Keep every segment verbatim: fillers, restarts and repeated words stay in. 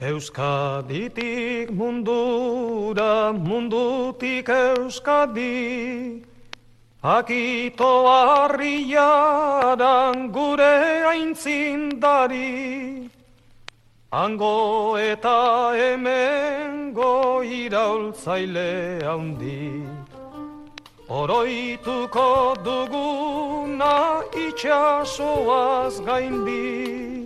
Euskaditik mundura, mundutik Euskadi, akito harriaran gure aintzindari, hango eta hemengo iraultzaile handi, oroituko duguna itxasoaz gaindi.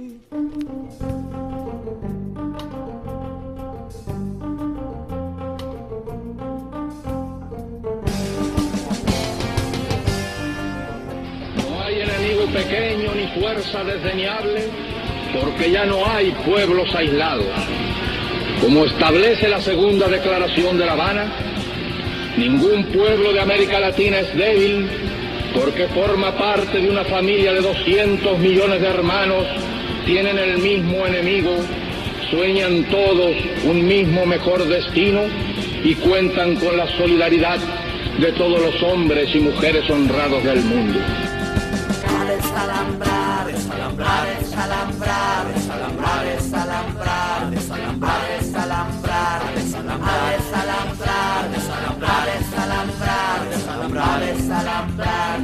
Pequeño ni fuerza desdeñable, porque ya no hay pueblos aislados. Como establece la segunda declaración de La Habana, ningún pueblo de América Latina es débil, porque forma parte de una familia de doscientos millones de hermanos, tienen el mismo enemigo, sueñan todos un mismo mejor destino y cuentan con la solidaridad de todos los hombres y mujeres honrados del mundo. Desalambrar, desalambrar, desalambrar, desalambrar, desalambrar, desalambrar, desalambrar, desalambrar, desalambrar, desalambrar, desalambrar, desalambrar, desalambrar,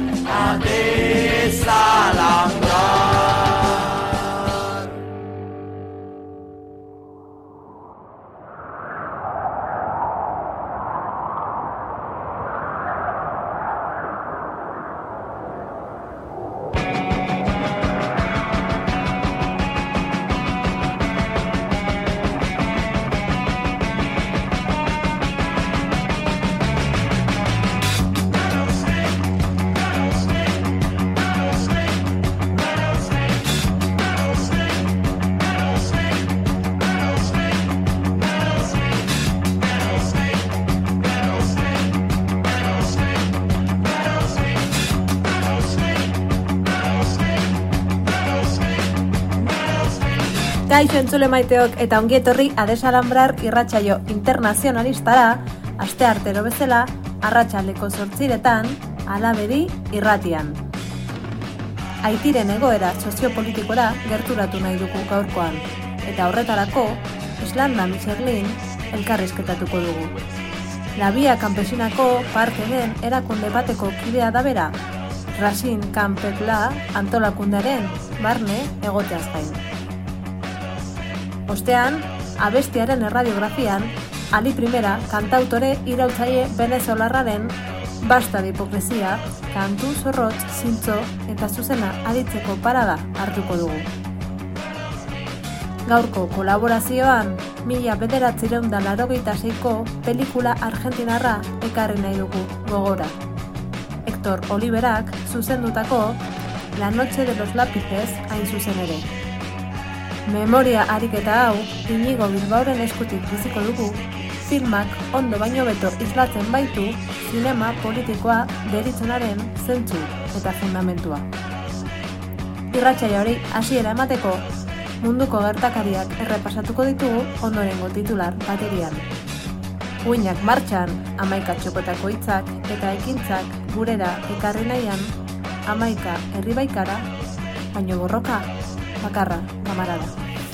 desalambrar. Kaixo entzule maiteok eta ongi etorri Adesalambrar irratsaio internazionalistara, asteartero bezala, arratsaldeko zortziretan, Alabedi irratian. Haitiren egoera soziopolitikora gerturatu nahi dugu gaurkoan, eta horretarako, Islanda Michelin elkarrizketatuko dugu. La Via Campesinako parte den erakunde bateko kidea da bera, Racine Campetla antolakundearen barne egoteaz gain. Ostean, abestiaren erradiografian, Ali Primera kantautore iraultzaile venezolarraren Basta de hipokresia, kantu zorrotz, zintzo eta zuzena aditzeko parada hartuko dugu. Gaurko kolaborazioan, mila bederatziehun eta laurogeita seiko pelikula argentinarra ekarri nahi dugu gogora. Héctor Oliverak zuzendutako La Noche de los Lápices hain zuzen ere. Memoria ariketa hau, Inigo Bilbaoren eskutik biziko dugu, filmak ondo baino beto islatzen baitu zinema politikoa deritzonaren zentzu eta fundamentua. Irratsaio hori hasiera emateko, munduko gertakariak errepasatuko ditugu ondorengo titular baterian. Uinak martxan, hamaika txokotako hitzak eta ekintzak gurera ekarri nahian, hamaika herri baikara, baino borroka, bakarra, kamarada.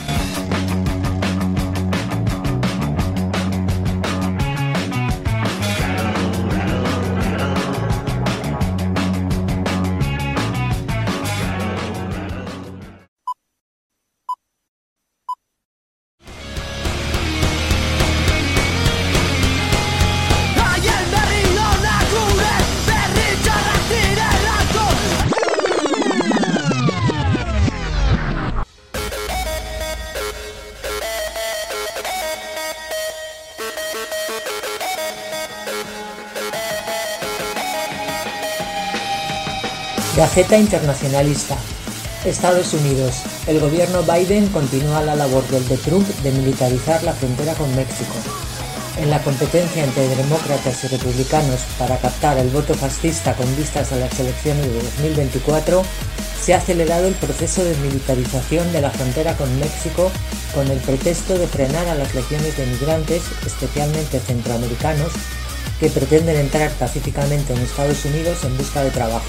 Gaceta Internacionalista. Estados Unidos. El gobierno Biden continúa la labor del de Trump de militarizar la frontera con México. En la competencia entre demócratas y republicanos para captar el voto fascista con vistas a las elecciones de dos mil veinticuatro, se ha acelerado el proceso de militarización de la frontera con México con el pretexto de frenar a las legiones de migrantes, especialmente centroamericanos, que pretenden entrar pacíficamente en Estados Unidos en busca de trabajo.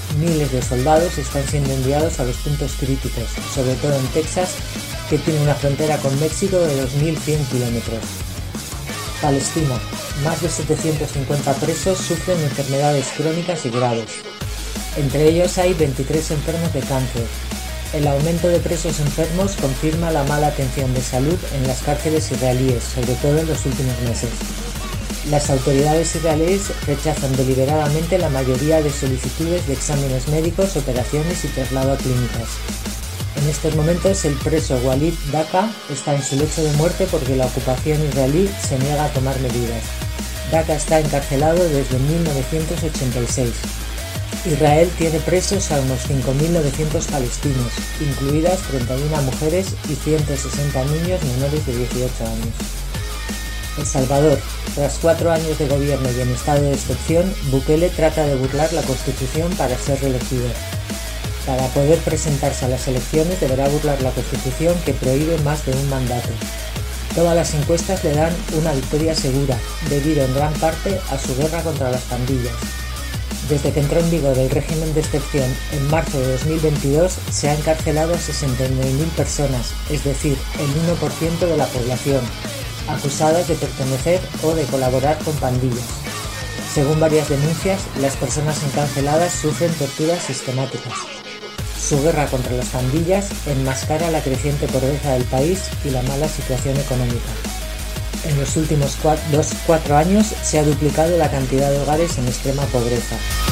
Miles de soldados están siendo enviados a los puntos críticos, sobre todo en Texas, que tiene una frontera con México de dos mil cien kilómetros. Palestina. Más de setecientos cincuenta presos sufren enfermedades crónicas y graves. Entre ellos hay veintitrés enfermos de cáncer. El aumento de presos enfermos confirma la mala atención de salud en las cárceles israelíes, sobre todo en los últimos meses. Las autoridades israelíes rechazan deliberadamente la mayoría de solicitudes de exámenes médicos, operaciones y traslado a clínicas. En estos momentos el preso Walid Daka está en su lecho de muerte porque la ocupación israelí se niega a tomar medidas. Daka está encarcelado desde mil novecientos ochenta y seis. Israel tiene presos a unos cinco mil novecientos palestinos, incluidas treinta y una mujeres y ciento sesenta niños menores de dieciocho años. El Salvador. Tras cuatro años de gobierno y en estado de excepción, Bukele trata de burlar la Constitución para ser reelegido. Para poder presentarse a las elecciones deberá burlar la Constitución que prohíbe más de un mandato. Todas las encuestas le dan una victoria segura, debido en gran parte a su guerra contra las pandillas. Desde que entró en vigor el régimen de excepción en marzo de dos mil veintidós, se ha encarcelado a sesenta y nueve mil personas, es decir, el uno por ciento de la población, acusadas de pertenecer o de colaborar con pandillas. Según varias denuncias, las personas encarceladas sufren torturas sistemáticas. Su guerra contra las pandillas enmascara la creciente pobreza del país y la mala situación económica. En los últimos cuatro, dos, cuatro años se ha duplicado la cantidad de hogares en extrema pobreza.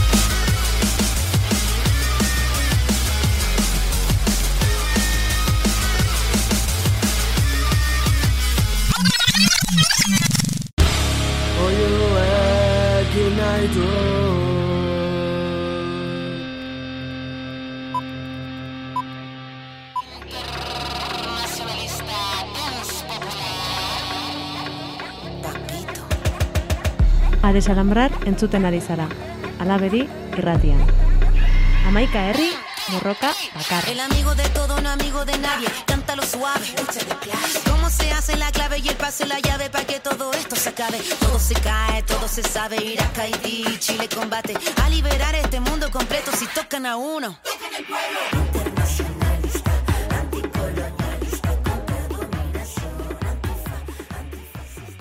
A desalambrar entzuten ari zara. Alabedi irratian. Hamaika herri, borroka bakarra. El amigo de todo, no amigo de nadie. Cántalo suave. Cómo se hace la clave y el pase la llave para que todo esto se acabe. Todo se cae, todo se sabe. Irak, Haití, Chile combate a liberar este mundo completo si tocan a uno. Tocan el pueblo. Internacionalista, anticolonialista, contra dominación, antifa, antifascista.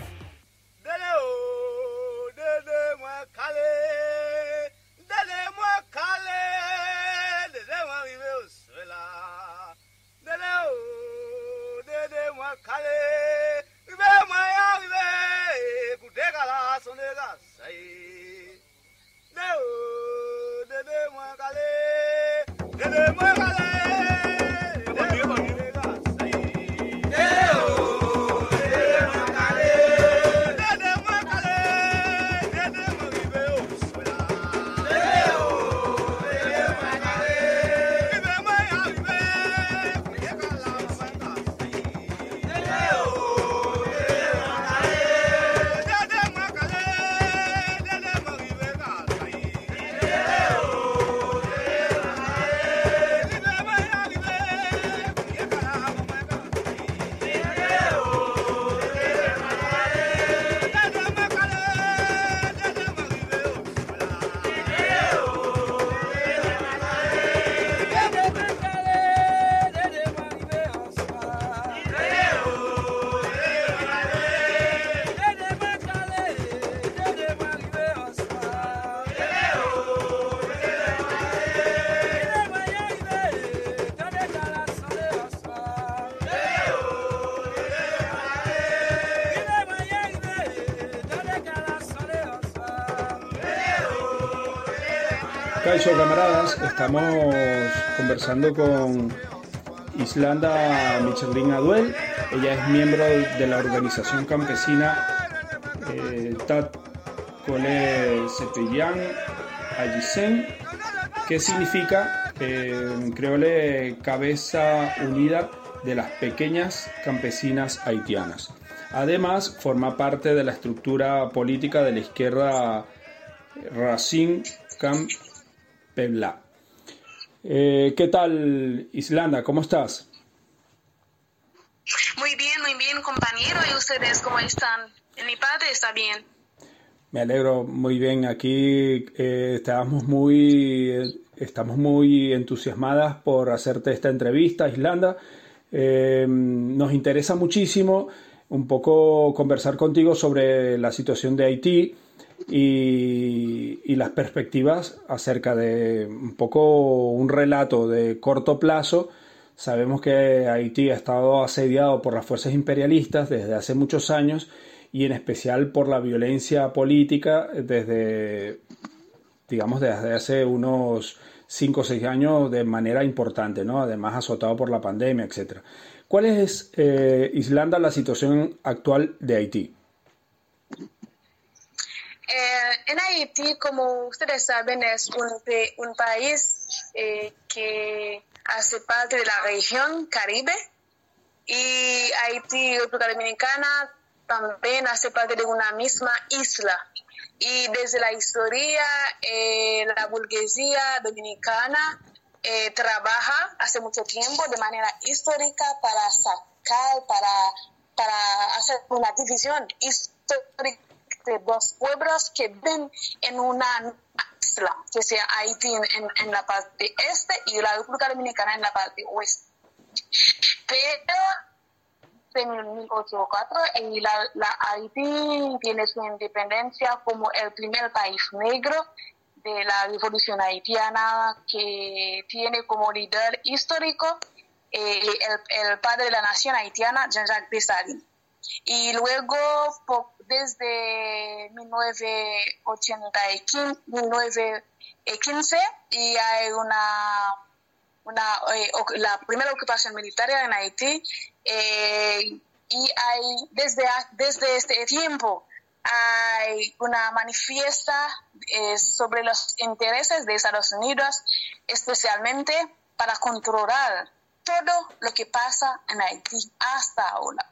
Caixo, camaradas, estamos conversando con Islanda Michelin Aduel. Ella es miembro de la organización campesina eh, Tat Kole Sepeyan Ayisen, que significa, eh, en creole, cabeza unida de las pequeñas campesinas haitianas. Además, forma parte de la estructura política de la izquierda Racine Camp Pebla. Eh, ¿Qué tal, Islanda? ¿Cómo estás? Muy bien, muy bien, compañero. ¿Y ustedes cómo están? En mi parte está bien. Me alegro muy bien. Aquí eh, estábamos muy estamos muy entusiasmadas por hacerte esta entrevista, Islanda. Eh, nos interesa muchísimo un poco conversar contigo sobre la situación de Haití y, y las perspectivas acerca de un poco un relato de corto plazo. Sabemos que Haití ha estado asediado por las fuerzas imperialistas desde hace muchos años y en especial por la violencia política desde, digamos, desde hace unos cinco o seis años de manera importante, ¿no? Además azotado por la pandemia, etcétera. ¿Cuál es, eh, Islanda, la situación actual de Haití? Eh, en Haití, como ustedes saben, es un, un país eh, que hace parte de la región Caribe, y Haití, República Dominicana, también hace parte de una misma isla. Y desde la historia, eh, la burguesía dominicana eh, trabaja hace mucho tiempo de manera histórica para sacar, para, para hacer una división histórica de dos pueblos que viven en una isla, que sea Haití en, en la parte este y la República Dominicana en la parte oeste. Pero en mil ochocientos cuatro y la, la Haití tiene su independencia como el primer país negro de la revolución haitiana, que tiene como líder histórico eh, el, el padre de la nación haitiana, Jean-Jacques Dessalines. Y luego, desde mil novecientos quince, y hay una, una eh, la primera ocupación militar en Haití, eh, y hay desde, desde este tiempo hay una manifiesta eh, sobre los intereses de Estados Unidos, especialmente para controlar todo lo que pasa en Haití hasta ahora.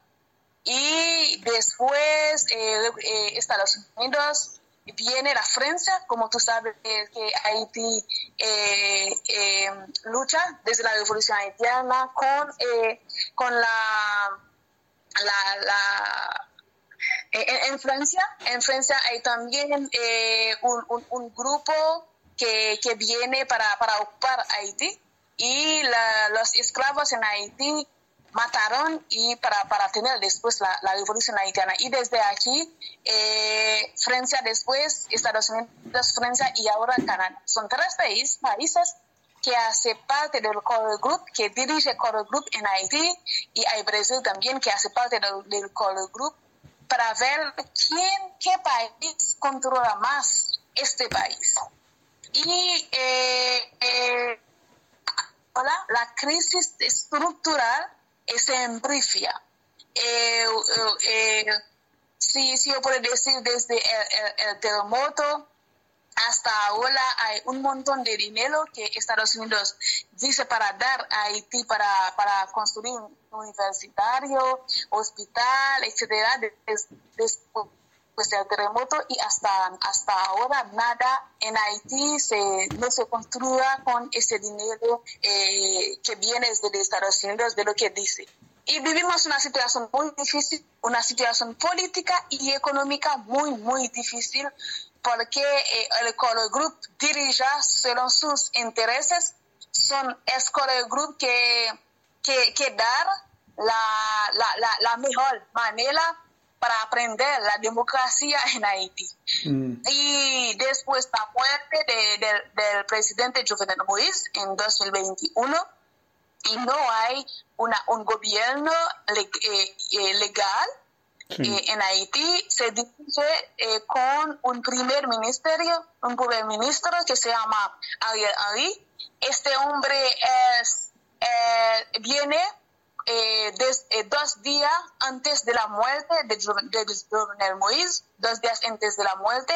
Y después eh, eh, Estados Unidos, viene la Francia, como tú sabes eh, que Haití eh, eh, lucha desde la revolución haitiana con, eh, con la... la, la En, en Francia, en Francia hay también eh, un, un, un grupo que, que viene para, para ocupar Haití, y la, los esclavos en Haití mataron y para, para tener después la, la revolución haitiana. Y desde aquí, eh, Francia después, Estados Unidos, Francia y ahora Canadá. Son tres países, países que hace parte del Core Group, que dirige Core Group en Haití, y hay Brasil también que hace parte del, del Core Group, para ver quién, qué país controla más este país. Y eh, eh, hola, la crisis estructural eh, se amplifia. Eh, eh, eh, si, si yo puedo decir, desde el, el, el terremoto hasta ahora hay un montón de dinero que Estados Unidos dice para dar a Haití para, para construir un universitario, hospital, etcétera, después del terremoto, y hasta, hasta ahora nada en Haití se, no se construya con ese dinero eh, que viene desde Estados Unidos, de lo que dice. Y vivimos una situación muy difícil, una situación política y económica muy, muy difícil, porque eh, el Core Group dirige según sus intereses. Son el Core Group que, que, que dar la, la, la, la mejor manera para aprender la democracia en Haití. Mm. Y después de la muerte de, de, del presidente Jovenel Moïse en dos mil veintiuno, y no hay una, un gobierno leg, eh, eh, legal, sí. eh, en Haití, se dirige eh, con un primer ministerio, un primer ministro que se llama Ariel Henry. Este hombre es, eh, viene eh, des, eh, dos días antes de la muerte de, de Jovenel Moïse, dos días antes de la muerte,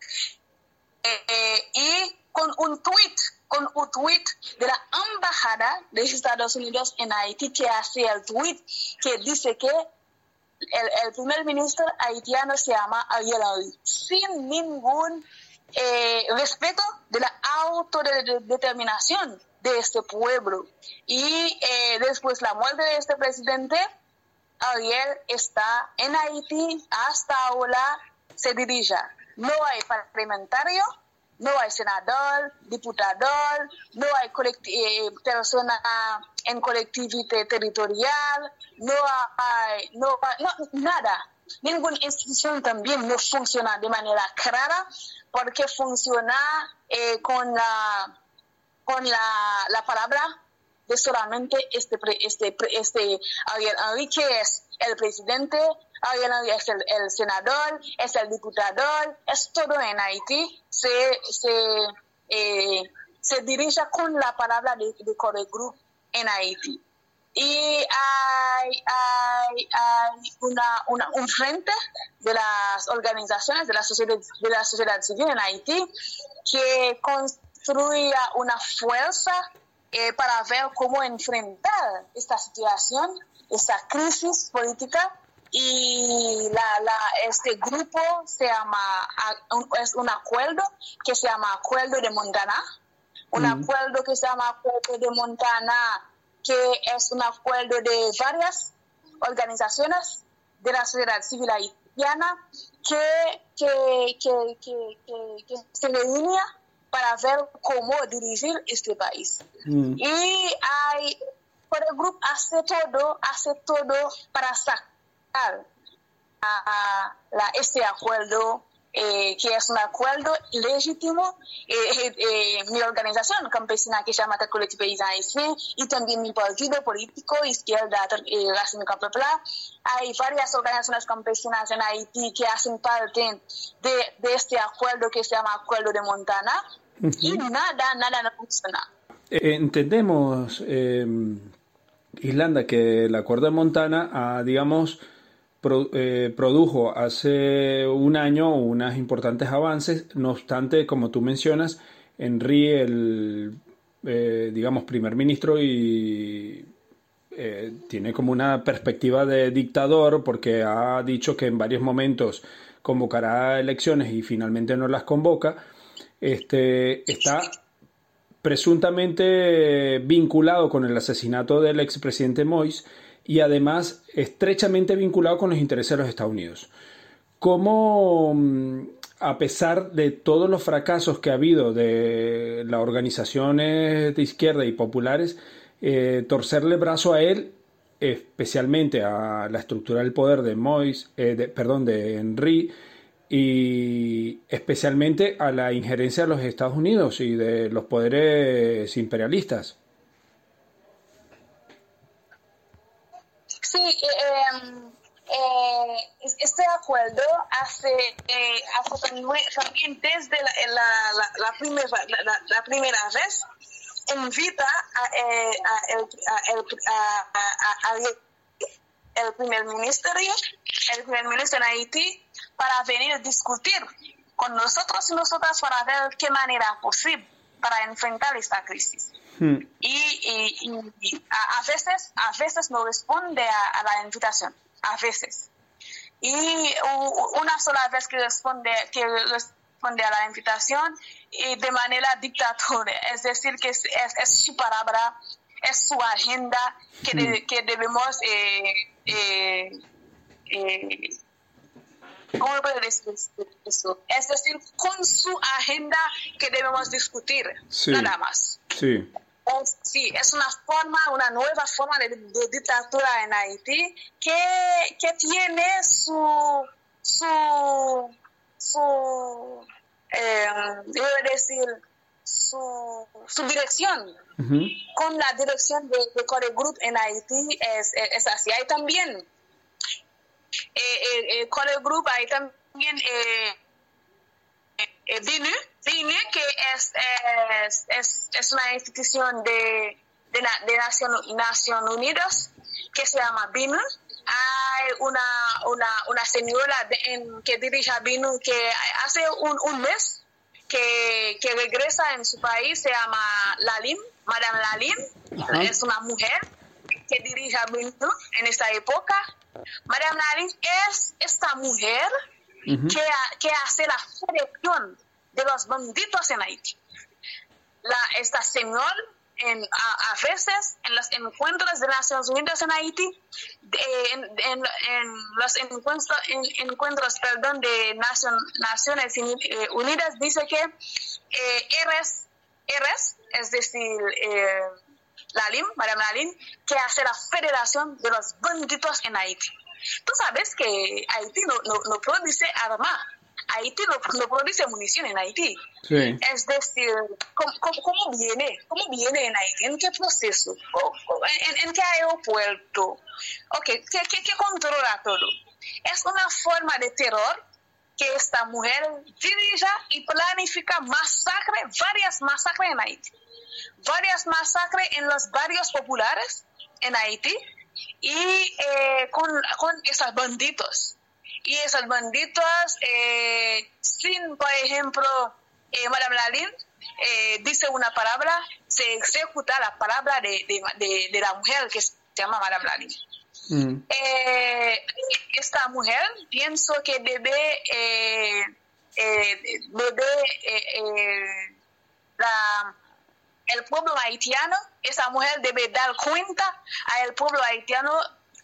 eh, eh, y con un tweet, con un tweet de la embajada de Estados Unidos en Haití, que hace el tweet que dice que el, el primer ministro haitiano se llama Ariel Henry, sin ningún eh, respeto de la autodeterminación de este pueblo. Y eh, después de la muerte de este presidente, Ariel está en Haití hasta ahora, se dirige. No hay parlamentario, no hay senador, diputador, no hay eh, persona en colectividad territorial, no hay, no hay no, nada. Ninguna institución también no funciona de manera clara porque funciona eh, con la con la, la palabra de solamente este este este Ariel Henry, que es el presidente, Ariel Henry es el, el senador, es el diputador, es todo en Haití, se se, eh, se dirige con la palabra de, de Core Group en Haití. Y hay, hay, hay una, una, un frente de las organizaciones de la sociedad, de la sociedad civil en Haití que construye una fuerza eh, para ver cómo enfrentar esta situación, esta crisis política. Y la, la, este grupo se llama, es un acuerdo que se llama Acuerdo de Montana, un mm. acuerdo que se llama Acuerdo de Montana, que es un acuerdo de varias organizaciones de la sociedad civil haitiana que, que, que, que, que, que se reúnen para ver cómo dirigir este país. Mm. Y hay, por el grupo hace todo, hace todo para sacar a, a, la, este acuerdo, Eh, que es un acuerdo legítimo. Eh, eh, mi organización campesina que se llama Colectivo Paysan Haitien y también mi partido político Izquierda eh, Racine Capepla, hay varias organizaciones campesinas en Haití que hacen parte de, de este acuerdo que se llama Acuerdo de Montana. Uh-huh. Y nada, nada no funciona. Eh, entendemos, eh, Islanda, que el Acuerdo de Montana ha, digamos, Pro, eh, produjo hace un año unos importantes avances. No obstante, como tú mencionas, Henry, el eh, digamos primer ministro, y eh, tiene como una perspectiva de dictador porque ha dicho que en varios momentos convocará elecciones y finalmente no las convoca. Este, está presuntamente vinculado con el asesinato del expresidente Moïse y además estrechamente vinculado con los intereses de los Estados Unidos. ¿Cómo, a pesar de todos los fracasos que ha habido de las organizaciones de izquierda y populares, eh, torcerle brazo a él, especialmente a la estructura del poder de Moïse, eh, de, perdón, de Henry, y especialmente a la injerencia de los Estados Unidos y de los poderes imperialistas? Sí, eh, eh, este acuerdo hace, eh, hace también desde la, la, la, la, primera, la, la primera vez invita a, eh, a, el, a, el, a, a, a el primer ministro, el primer ministro en Haití, para venir a discutir con nosotros y nosotras para ver qué manera posible para enfrentar esta crisis. Hmm. Y, y, y a, a veces a veces no responde a, a la invitación, a veces. Y uh, una sola vez que responde, que responde a la invitación y de manera dictatorial, es decir, que es, es, es su palabra, es su agenda que, de, hmm. que debemos... Eh, eh, eh, ¿Cómo puedo decir eso? Es decir, con su agenda que debemos discutir, sí. Nada más. Sí. Es, sí, es una forma, una nueva forma de, de dictadura en Haití que, que tiene su, su, su, eh, debo decir, su, su dirección. Uh-huh. Con la dirección de, de Core Group en Haití es, es, es así. Hay también Eh, eh, eh, Core Group, hay también eh, eh, B I N U, B I N U que es, es, es, es una institución de, de, de Naciones Nación Unidas que se llama B I N U. Hay una, una, una señora de, en, que dirige a B I N U que hace un, un mes que, que regresa en su país, se llama Lalim, Madame Lalim. Uh-huh. Es una mujer que dirige a B I N U en esta época. Madame Lalim es esta mujer uh-huh. que, que hace la selección de los bandidos en Haití. La, esta señora en, a, a veces en los encuentros de Naciones Unidas en Haití, eh, en, en, en los encuentros, en, encuentros perdón, de Nacion, Naciones Unidas, dice que eh, eres, eres, es decir, eh, Lalim, Madame Lalim, que hace la Federación de los Bandidos en Haití. Tú sabes que Haití no, no, no produce armas. Haití no, no produce munición en Haití. Sí. Es decir, ¿cómo, cómo, cómo viene? ¿Cómo viene en Haití? ¿En qué proceso? ¿En, en qué aeropuerto? Okay, ¿qué, qué, ¿Qué controla todo? Es una forma de terror que esta mujer dirige y planifica masacre, varias masacres en Haití. Varias masacres en los barrios populares en Haití y eh, con, con esos bandidos. Y esos bandidos, eh, sin, por ejemplo, eh, Madame Lalim eh, dice una palabra, se ejecuta la palabra de, de, de, de la mujer que se llama Madame Lalim. Mm. Eh, esta mujer pienso que debe, eh, eh, debe eh, eh, la, el pueblo haitiano, esa mujer debe dar cuenta al pueblo haitiano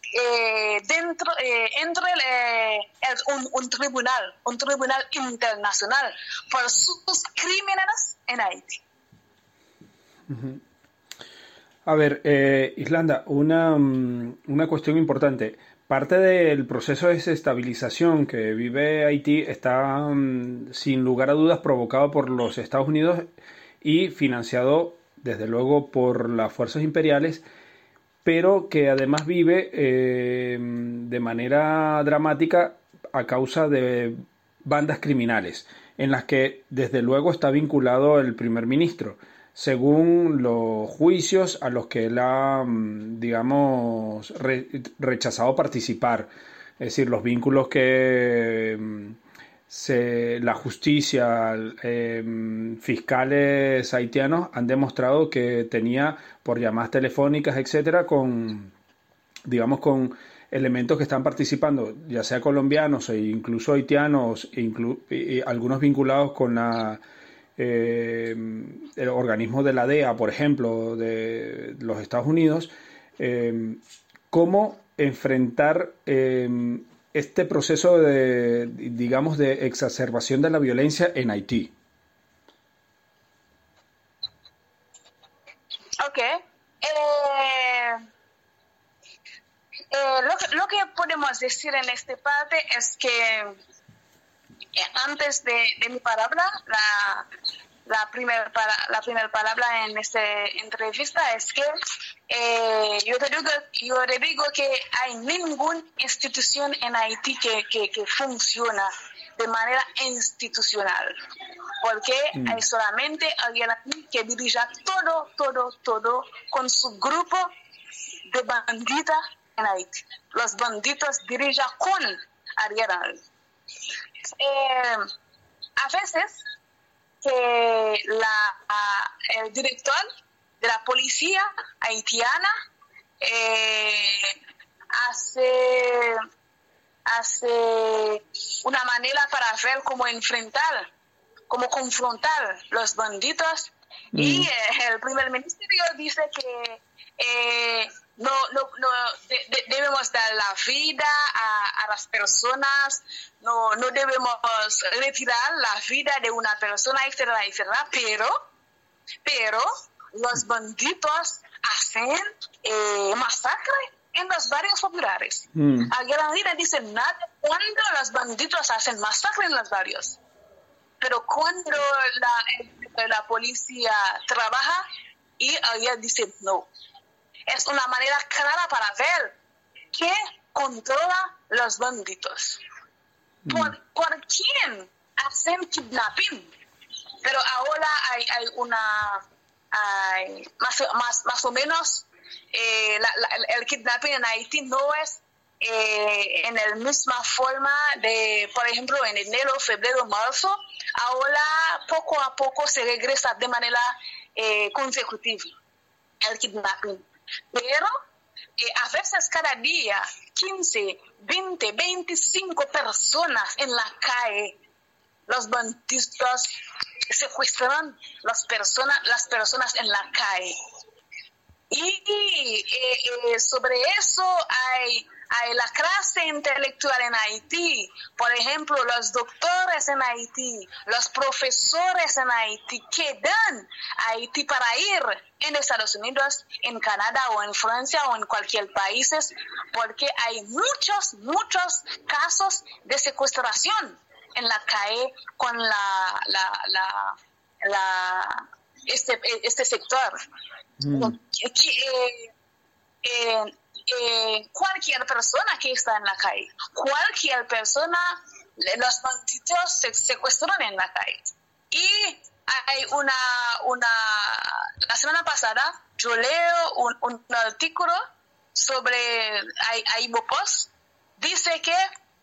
Eh, dentro eh, entre eh, el, un, un tribunal, un tribunal internacional por sus crímenes en Haití. Uh-huh. A ver, eh, Islanda, una, una cuestión importante. Parte del proceso de desestabilización que vive Haití está, um, sin lugar a dudas, provocado por los Estados Unidos y financiado, desde luego, por las fuerzas imperiales, pero que además vive eh, de manera dramática a causa de bandas criminales, en las que desde luego está vinculado el primer ministro, según los juicios a los que él ha, digamos, re, rechazado participar. Es decir, los vínculos que se, la justicia, eh, fiscales haitianos han demostrado que tenía por llamadas telefónicas, etcétera, con, digamos, con elementos que están participando, ya sea colombianos e incluso haitianos, e inclu, y algunos vinculados con la, eh, el organismo de la D E A, por ejemplo, de los Estados Unidos. Eh, ¿Cómo enfrentar eh, este proceso de, digamos, de exacerbación de la violencia en Haití? Ok. Eh, eh, lo, lo que podemos decir en esta parte es que eh, antes de, de mi palabra, la, la primera la primer palabra en esta entrevista es que eh, yo, te digo, yo te digo que hay ninguna institución en Haití que, que, que funciona de manera institucional, porque mm. hay solamente alguien aquí que dirige todo, todo, todo con su grupo de bandidos en Haití. Los bandidos dirigen con Ariel. Eh, a veces que la, el director de la policía haitiana eh, hace... hace una manera para ver cómo enfrentar, cómo confrontar los bandidos. Mm. Y eh, el primer ministerio dice que eh, no, no, no de, de, debemos dar la vida a, a las personas, no, no debemos retirar la vida de una persona, etcétera, etcétera, pero, pero los bandidos hacen eh, masacre en los barrios populares. Mm. Alguien dice nada cuando los bandidos hacen masacre en los barrios. Pero cuando la, la policía trabaja y alguien dice no. Es una manera clara para ver que controla los bandidos. Mm. ¿Por, ¿Por quién hacen kidnapping? Pero ahora hay, hay una... Hay más, más, más o menos... Eh, la, la, el kidnapping en Haití no es eh, en la misma forma de, por ejemplo, en enero, febrero, marzo. Ahora poco a poco se regresa de manera eh, consecutiva el kidnapping. Pero eh, a veces cada día quince, veinte, veinticinco personas en la calle, los bandidos secuestran las personas, las personas en la calle. Y eh, eh, sobre eso hay, hay la clase intelectual en Haití. Por ejemplo, los doctores en Haití, los profesores en Haití quedan a Haití para ir en Estados Unidos, en Canadá o en Francia o en cualquier país, porque hay muchos, muchos casos de secuestración en la calle con la, la, la, la este, este sector. Mm. Eh, eh, eh, cualquier persona que está en la calle, cualquier persona, los bandidos se secuestran en la calle. Y hay una, una, la semana pasada yo leo un, un artículo sobre Aibo Post, dice que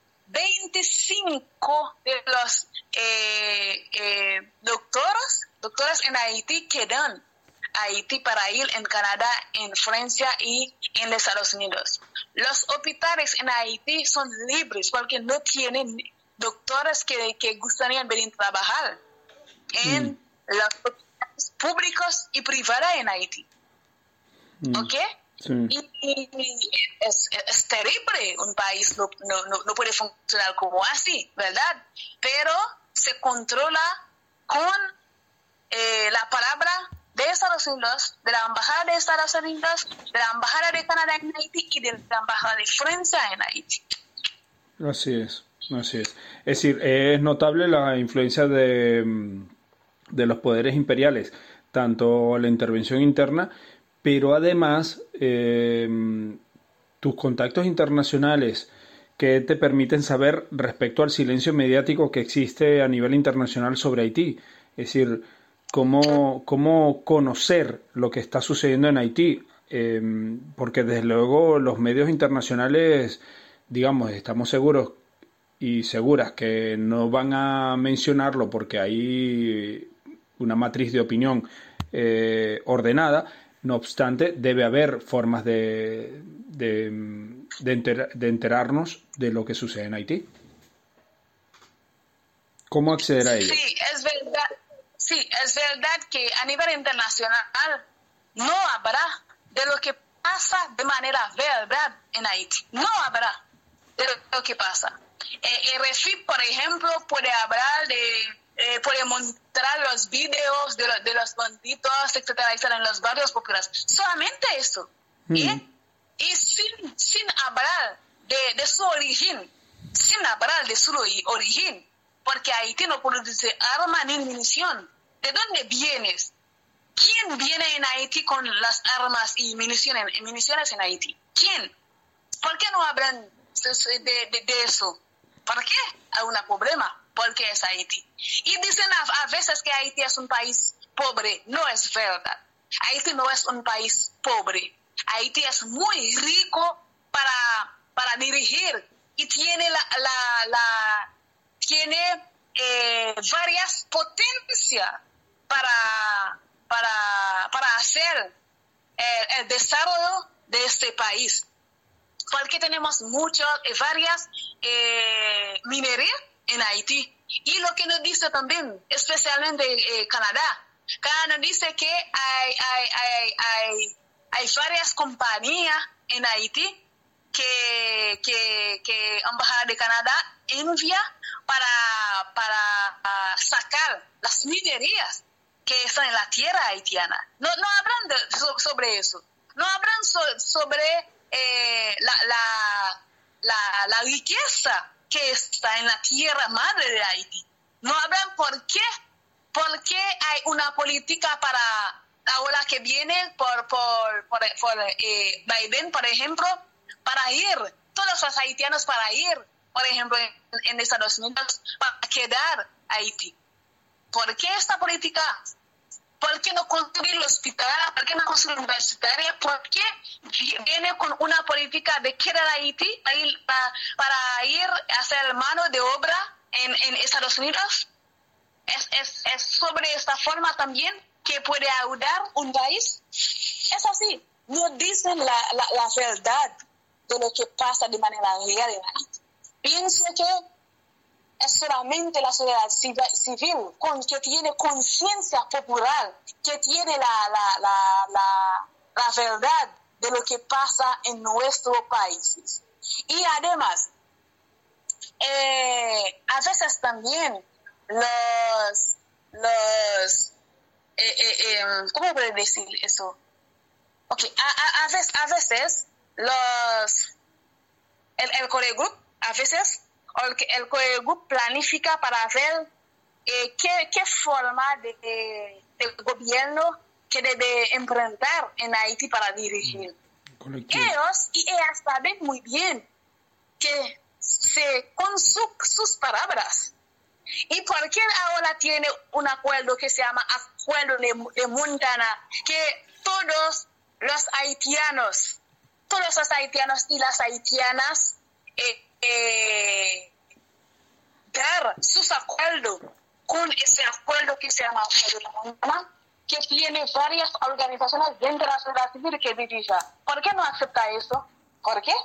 veinticinco de los eh, eh, doctores, doctores en Haití quedan a Haití para ir en Canadá, en Francia y en Estados Unidos. Los hospitales en Haití son libres porque no tienen doctores que, que gustarían venir a trabajar en mm. los hospitales públicos y privados en Haití. Mm. ¿Ok? Sí. Y, y es, es terrible, un país no, no, no puede funcionar como así, ¿verdad? Pero se controla con eh, la palabra de Estados Unidos, de la Embajada de Estados Unidos, de la Embajada de Canadá en Haití y de la Embajada de Francia en Haití. Así es, así es. Es decir, es notable la influencia de, de los poderes imperiales, tanto la intervención interna, pero además eh, tus contactos internacionales que te permiten saber respecto al silencio mediático que existe a nivel internacional sobre Haití. Es decir, cómo, cómo conocer lo que está sucediendo en Haití, eh, porque desde luego los medios internacionales, digamos, estamos seguros y seguras que no van a mencionarlo porque hay una matriz de opinión eh, ordenada. No obstante, debe haber formas de, de, de, enter, de enterarnos de lo que sucede en Haití. ¿Cómo acceder a ello? Sí, es verdad. Sí, es verdad que a nivel internacional no habrá de lo que pasa de manera verdad en Haití. No habrá de lo que pasa. Eh, el R F I, por ejemplo, puede hablar de... Eh, puede mostrar los videos de, lo, de los bandidos, etcétera, etcétera, en los barrios populares. Solamente eso. Mm. ¿Eh? Y sin, sin hablar de, de su origen, sin hablar de su origen, porque Haití no produce arma ni munición. ¿De dónde vienes? ¿Quién viene en Haití con las armas y municiones, municiones en Haití? ¿Quién? ¿Por qué no hablan de, de, de eso? ¿Por qué hay un problema? Porque es Haití. Y dicen a, a veces que Haití es un país pobre. No es verdad. Haití no es un país pobre. Haití es muy rico para, para dirigir y tiene la, la, la tiene eh, varias potencias para, para, para hacer eh, el desarrollo de este país. Porque tenemos muchas, eh, varias eh, minerías en Haití. Y lo que nos dice también, especialmente eh, Canadá, Canadá nos dice que hay, hay, hay, hay, hay varias compañías en Haití que, que, que la Embajada de Canadá envía para, para uh, sacar las minerías que están en la tierra haitiana. No, no hablan de, so, sobre eso. No hablan so, sobre eh, la, la, la, la riqueza que está en la tierra madre de Haití. No hablan por qué, por qué hay una política para la ola que viene por, por, por, por eh, Biden, por ejemplo, para ir, todos los haitianos para ir, por ejemplo, en, en Estados Unidos, para quedar Haití. ¿Por qué esta política? ¿Por qué no construir hospital? ¿Por qué no construir universitaria? ¿Por qué viene con una política de quedar Haití para ir, para, para ir a hacer mano de obra en, en Estados Unidos? ¿Es, es, ¿Es sobre esta forma también que puede ayudar un país? Es así. No dicen la, la, la verdad de lo que pasa de manera real en Haití. Pienso que es solamente la sociedad civil con, que tiene conciencia popular, que tiene la, la, la, la, la verdad de lo que pasa en nuestros países. Y además, eh, a veces también los, los eh, eh, eh, ¿cómo puedo decir eso? Okay, a, a, a, veces, a veces los, el, el Core Group, a veces el, el Core Group planifica para ver eh, qué, qué forma de, de, de gobierno que debe enfrentar en Haití para dirigir. Colectivo. Ellos y ellas saben muy bien que se, con su, sus palabras. ¿Y por qué ahora tiene un acuerdo que se llama Acuerdo de, de Montana? Que todos los haitianos, todos los haitianos y las haitianas eh, eh, dar sus acuerdos con ese acuerdo que se llama Acuerdo de Montana, que tiene varias organizaciones dentro de la sociedad civil que dirigen. ¿Por qué no acepta eso? ¿Por qué?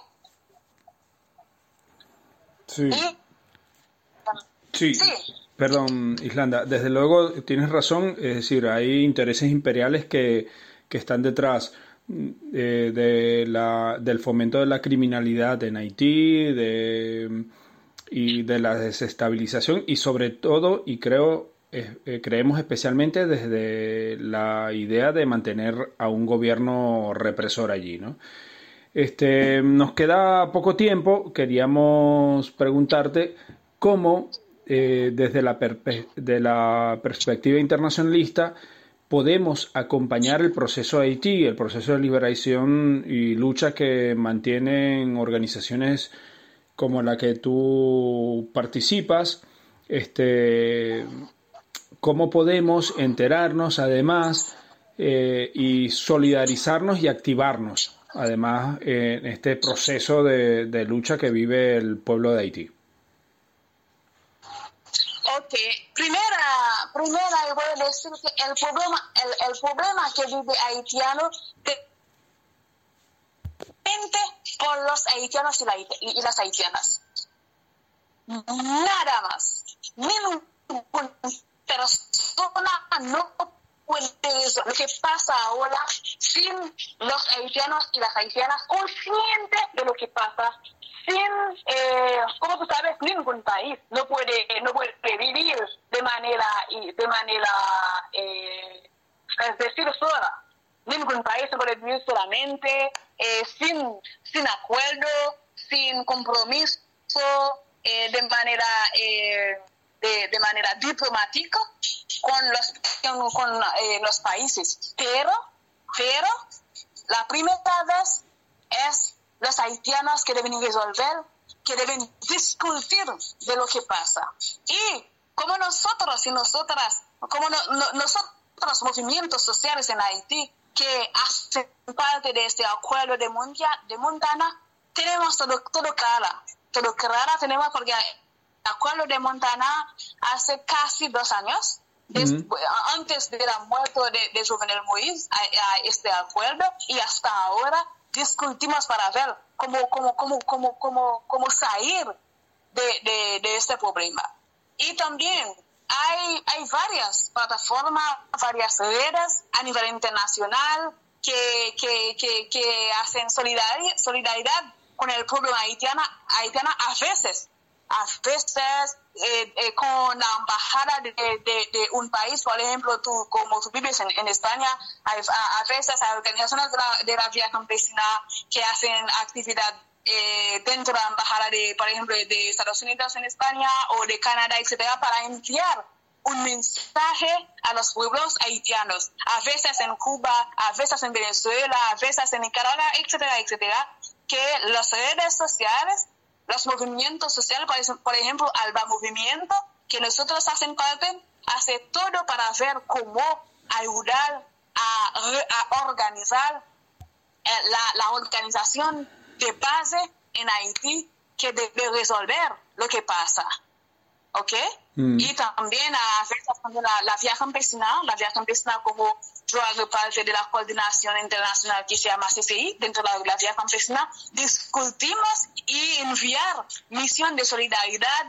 Sí. Y, sí. sí. Perdón, Islanda. Desde luego tienes razón. Es decir, hay intereses imperiales que, que están detrás eh, de la, del fomento de la criminalidad en Haití de, y de la desestabilización y sobre todo, y creo... Eh, creemos especialmente desde la idea de mantener a un gobierno represor allí, ¿no? Este, nos queda poco tiempo. Queríamos preguntarte cómo, eh, desde la, perpe- de la perspectiva internacionalista, podemos acompañar el proceso de Haití, el proceso de liberación y lucha que mantienen organizaciones como la que tú participas. Este... ¿Cómo podemos enterarnos, además, eh, y solidarizarnos y activarnos, además, eh, en este proceso de, de lucha que vive el pueblo de Haití? Ok, primera, primera yo voy a decir que el problema, el, el problema que vive haitiano depende por los haitianos y, la, y las haitianas. Nada más. Ningún persona no puede eso. Lo que pasa ahora sin los haitianos y las haitianas conscientes de lo que pasa, sin, eh, como tú sabes, ningún país no puede no puede vivir de manera de manera eh, es decir sola. Ningún país no puede vivir solamente eh, sin sin acuerdo, sin compromiso, eh, de manera eh, De, de manera diplomática con los, con, con eh, los países. Pero, pero, la primera vez es los haitianos que deben resolver, que deben discutir de lo que pasa. Y como nosotros y nosotras, como no, no, nosotros, los movimientos sociales en Haití, que hacen parte de este acuerdo de, Montia, de Montana, tenemos todo, todo claro. Todo claro tenemos porque el acuerdo de Montana hace casi dos años, des, mm. antes de la muerte de, de Jovenel Moïse, a, a este acuerdo, y hasta ahora discutimos para ver cómo, cómo, cómo, cómo, cómo, cómo salir de, de, de este problema. Y también hay, hay varias plataformas, varias redes a nivel internacional que, que, que, que hacen solidaridad, solidaridad con el pueblo haitiano, haitiano a veces. A veces eh, eh, con la embajada de, de, de un país, por ejemplo, tú como tú vives en, en España, hay, a, a veces hay organizaciones de la, de la vía campesina que hacen actividad eh, dentro de la embajada, de, por ejemplo, de Estados Unidos en España o de Canadá, etcétera, para enviar un mensaje a los pueblos haitianos. A veces en Cuba, a veces en Venezuela, a veces en Nicaragua, etcétera, etcétera, que las redes sociales, los movimientos sociales, por ejemplo, Alba Movimiento, que nosotros hacen parte, hace todo para ver cómo ayudar a, a organizar eh, la, la organización de base en Haití que debe resolver lo que pasa. ¿Ok? Mm. Y también a veces también la, la vía campesina, la vía campesina como yo hago parte de la coordinación internacional que se llama C C I, dentro de la, la vía campesina, discutimos y enviar misión de solidaridad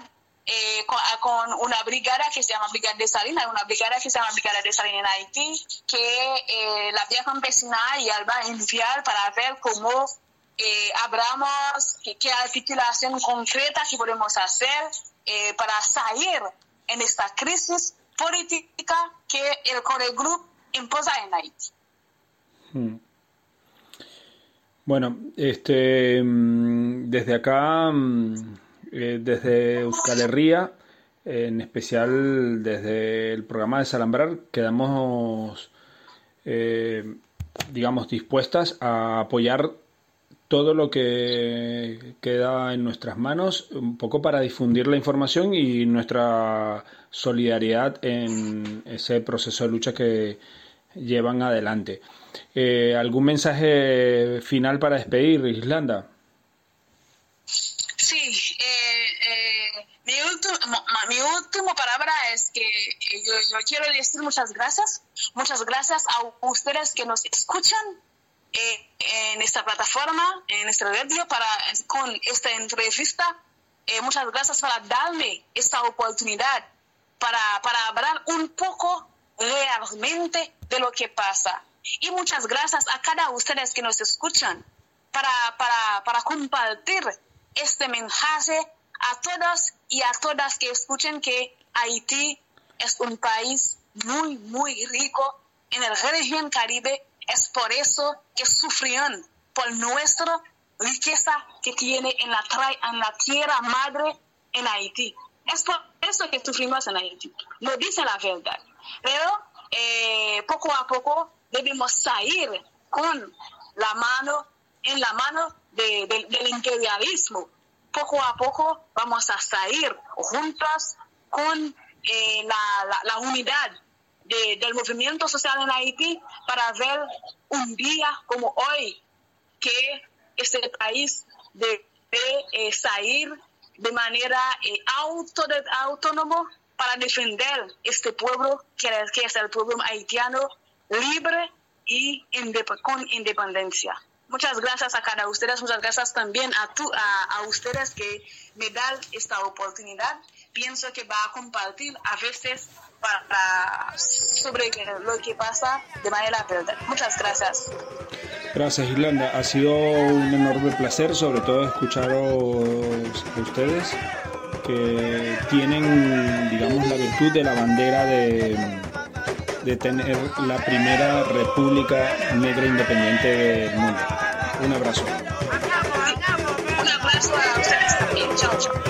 eh, con, con una brigada que se llama Brigada de Salina, una brigada que se llama Brigada de Salina en Haití, que eh, la vía campesina y él va a enviar para ver cómo eh, abramos, qué, qué articulación concreta que podemos hacer eh, para salir en esta crisis política que el Core Group imposa en Haití. Hmm. Bueno, este, desde acá, eh, desde Euskal Herria, en especial desde el programa de Salambrar, quedamos, eh, digamos, dispuestas a apoyar todo lo que queda en nuestras manos, un poco para difundir la información y nuestra solidaridad en ese proceso de lucha que llevan adelante. Eh, ¿Algún mensaje final para despedir, Islanda? Sí, eh, eh, mi, último, mi última palabra es que yo, yo quiero decir muchas gracias, muchas gracias a ustedes que nos escuchan eh, en esta plataforma, en esta radio, para, con esta entrevista. Eh, muchas gracias por darme esta oportunidad para, para hablar un poco realmente de lo que pasa. Y muchas gracias a cada uno de ustedes que nos escuchan para, para, para compartir este mensaje a todos y a todas que escuchen que Haití es un país muy, muy rico en la región Caribe. Es por eso que sufrieron por nuestra riqueza que tiene en la, en la tierra madre en Haití. Es por eso que sufrimos en Haití. No dice la verdad. Pero eh, poco a poco debemos salir con la mano en la mano de, de, del imperialismo. Poco a poco vamos a salir juntos con eh, la, la, la unidad de, del movimiento social en Haití para ver un día como hoy que este país debe eh, salir de manera eh, auto, de, autónomo para defender este pueblo que, que es el pueblo haitiano libre y indep- con independencia. Muchas gracias a cada uno de ustedes, muchas gracias también a, tu, a, a ustedes que me dan esta oportunidad. Pienso que va a compartir a veces para, sobre lo que pasa de manera verdad. Muchas gracias. Gracias, Islanda. Ha sido un enorme placer, sobre todo escucharos a ustedes que tienen, digamos, la virtud de la bandera de, de tener la primera república negra independiente del mundo. Un abrazo. Un abrazo a ustedes también. Chao, chao.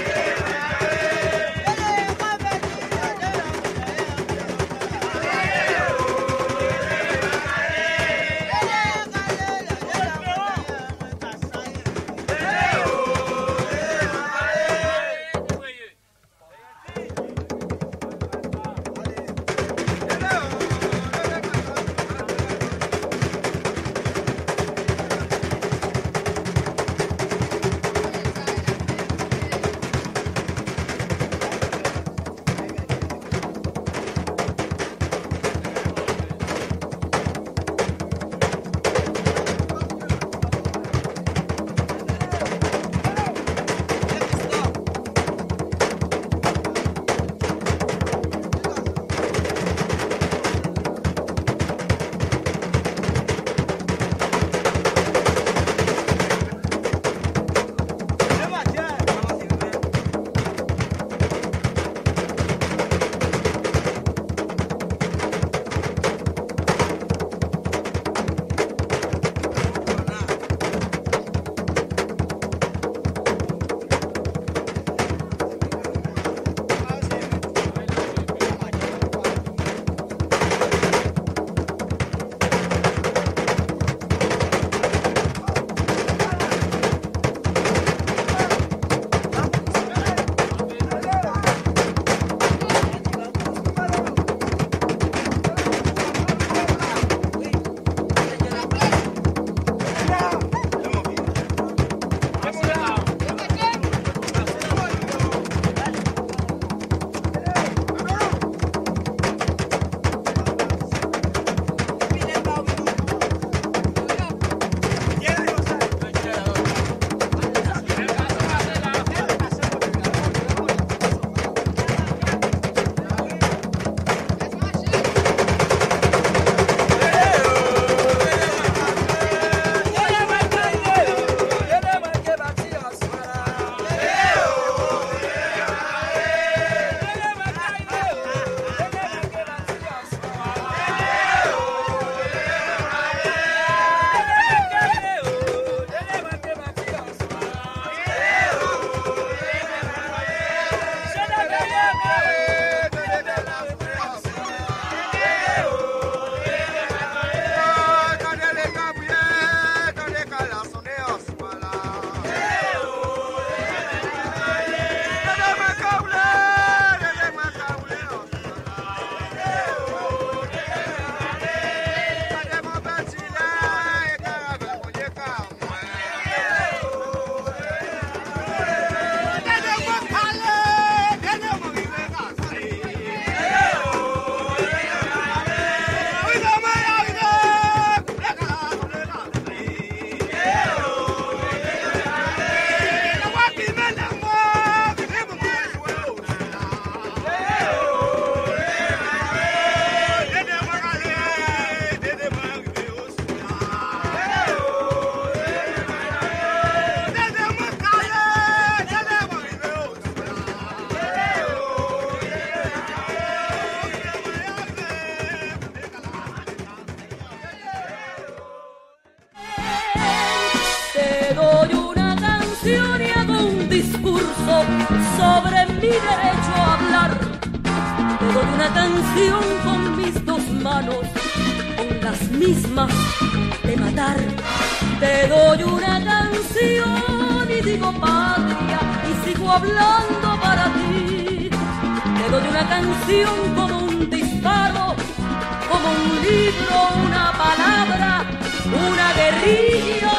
canción y hago un discurso sobre mi derecho a hablar. Te doy una canción con mis dos manos, con las mismas de matar. Te doy una canción y digo patria y sigo hablando para ti. Te doy una canción como un disparo, como un libro, una palabra, una guerrilla,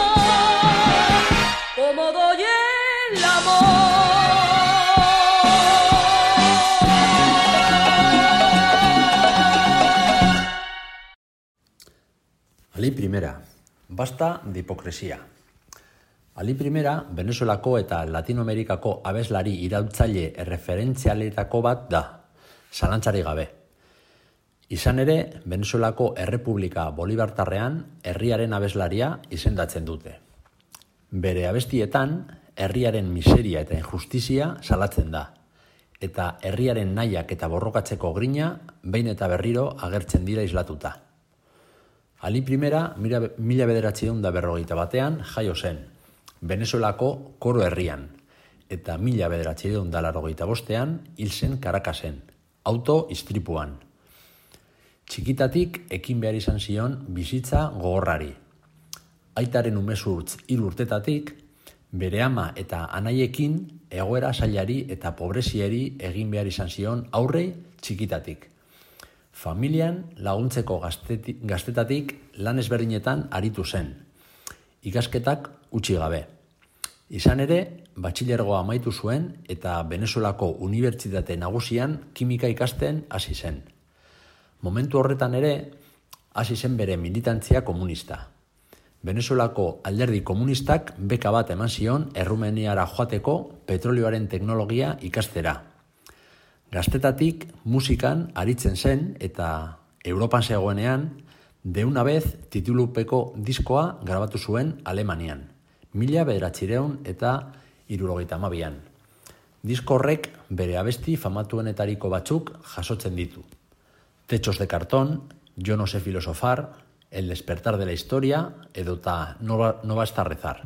como doy el amor. Ali primera, basta de hipokresia. Ali primera, Venezuelako eta Latinoamerikako abeslari iraultzaile erreferentzialetako bat da, zalantzari gabe. Izan ere, Venezuelako Errepublika Bolibartarrean herriaren abeslaria izendatzen dute. Bere abestietan, herriaren miseria eta injustizia salatzen da, eta herriaren nahiak eta borrokatzeko grina behin eta berriro agertzen dira islatuta. Ali primera, mila bederatziehun eta berrogeita batean jaio zen, Venezuelako Koro herrian, eta mila bederatziehun eta laurogeita bostean hil zen Caracasen, auto istripuan. Txikitatik ekin behar izan zion bizitza gogorrari. Aitaren umezurtz hil urtetatik, bere ama eta anaiekin egoera zailari eta pobrezieri egin behar izan zion aurrei txikitatik. Familian laguntzeko gaztetik, gaztetatik lan ezberdinetan aritu zen, ikasketak utzi gabe. Izan ere, batxilergoa amaitu zuen eta Venezuelako Unibertsitate Nagusian kimika ikasten hasi zen. Momentu horretan ere, hasi zen bere militantzia komunista. Venezuelako alderdi komunistak beka bat eman zion Errumeniara joateko petrolioaren teknologia ikastera. Gaztetatik musikan aritzen zen eta Europan zegoenean, de una vez titulupeko diskoa grabatu zuen Alemanian, mila bederatziehun eta hirurogeita hamabian. Disko horrek bere abesti famatuenetariko batzuk jasotzen ditu. Techos de cartón, Yo no sé filosofar, El despertar de la historia, edota No, no basta a rezar.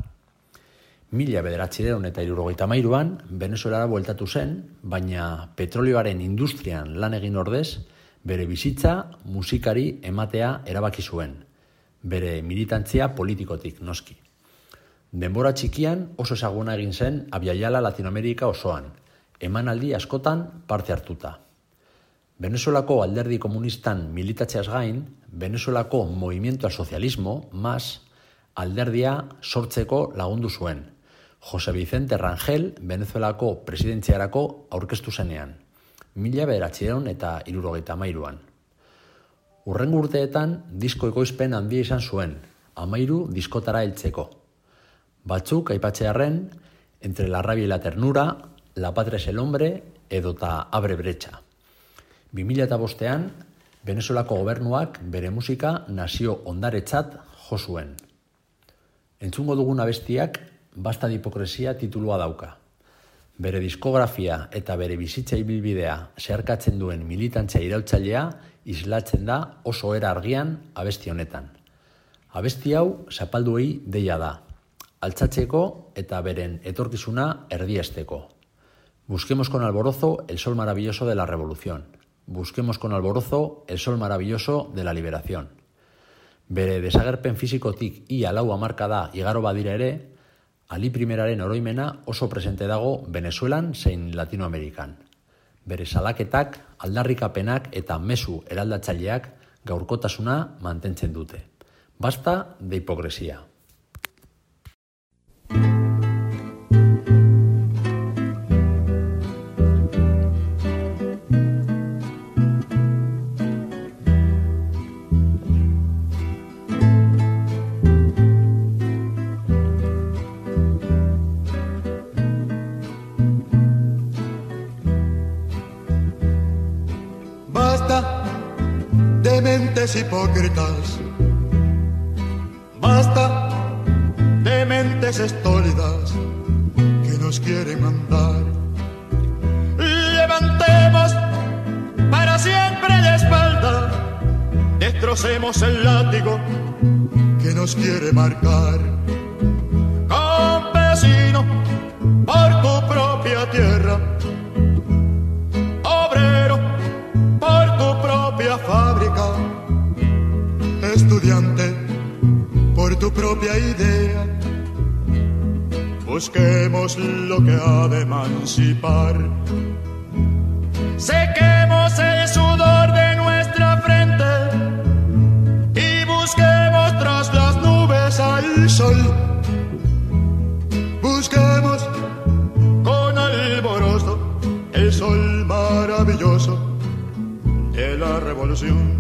Mila bederatziehun eta hirurogeita hamairuan Venezuelara bueltatu zen, baina petrolioaren industrian lan egin ordez, bere bizitza musikari ematea erabaki zuen, bere militantzia politikotik noski. Denbora txikian oso ezaguna egin zen Abjaiala Latinoamerika osoan, emanaldi askotan parte hartuta. Venezuelako alderdi komunistan militatzeaz gain, Venezuelako Movimiento al Socialismo, M A S, alderdia sortzeko lagundu zuen. Jose Vicente Rangel, Venezuelako presidentziarako aurkeztu zenean, mila bederatziehun eta hirurogeita hamairuan. Hurrengo urteetan disko ekoizpen handia izan zuen, hamairu diskotara heltzeko. Batzuk aipatzearren, Entre la rabia y la ternura, La patria es el hombre, edota Abre brecha. bi mila bostean, Venezuelako gobernuak bere musika nazio ondaretzat jo zuen. Entzungo dugun abestiak Basta de hipokresia titulua dauka. Bere diskografia eta bere bizitza ibilbidea zeharkatzen duen militantzia iraultzailea islatzen da oso era argian abesti honetan. Abesti hau zapalduei deia da, altzatzeko eta beren etorkizuna erdiesteko. Busquemos con alborozo el sol maravilloso de la revolución. Busquemos con alborozo el sol maravilloso de la liberación. Bere desagerpen fisikotik ia lau hamarkada igaro badira ere, Ali primeraren oroimena oso presente dago Venezuelan zein Latinoamerikan. Bere salaketak, aldarrikapenak eta mezu eraldatzaileak gaurkotasuna mantentzen dute. Basta de hipokresia. Hipócritas, basta de mentes estólidas que nos quieren mandar. Levantemos para siempre la espalda, destrocemos el látigo que nos quiere marcar. Campesino, propia idea. Busquemos lo que ha de emancipar. Sequemos el sudor de nuestra frente y busquemos tras las nubes al sol. Busquemos con alborozo el sol maravilloso de la revolución.